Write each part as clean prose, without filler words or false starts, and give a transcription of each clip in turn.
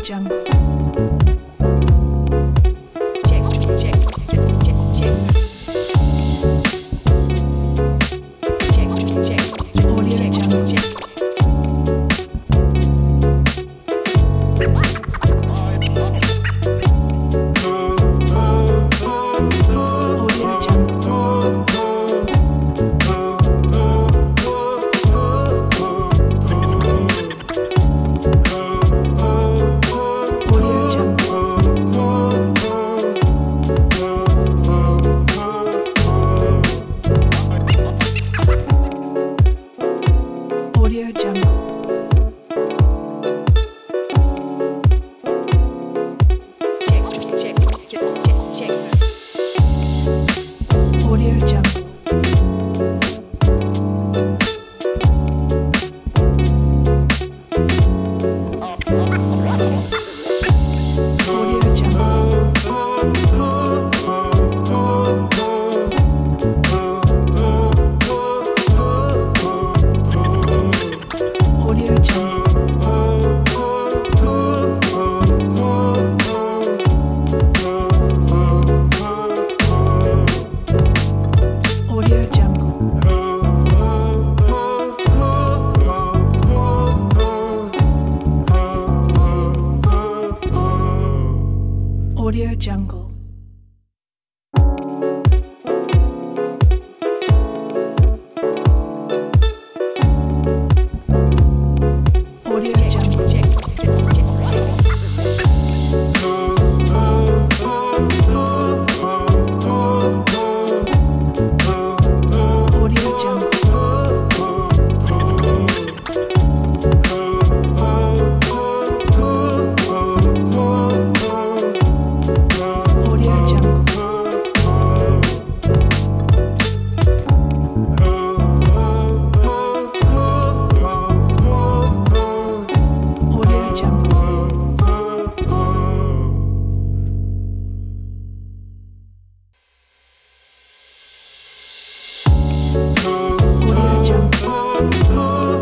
Jungle. Check, check, check, check, check. Check, check, Audio check, Jungle. check. Audio Jungle. Audio Jungle. Audio Jungle. Check, check, check, check, check. Audio Jungle. Audio Jungle. Audio Jungle. Audio Jungle. Audio Jungle. Audio Check, Jungle. check, check, check. Audio Jungle. Audio Jungle. Audio Jungle. Audio Jungle.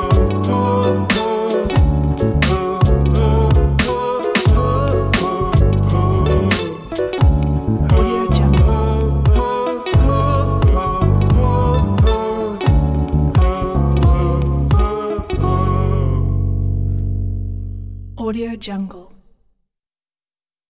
Audio Jungle. Audio Jungle.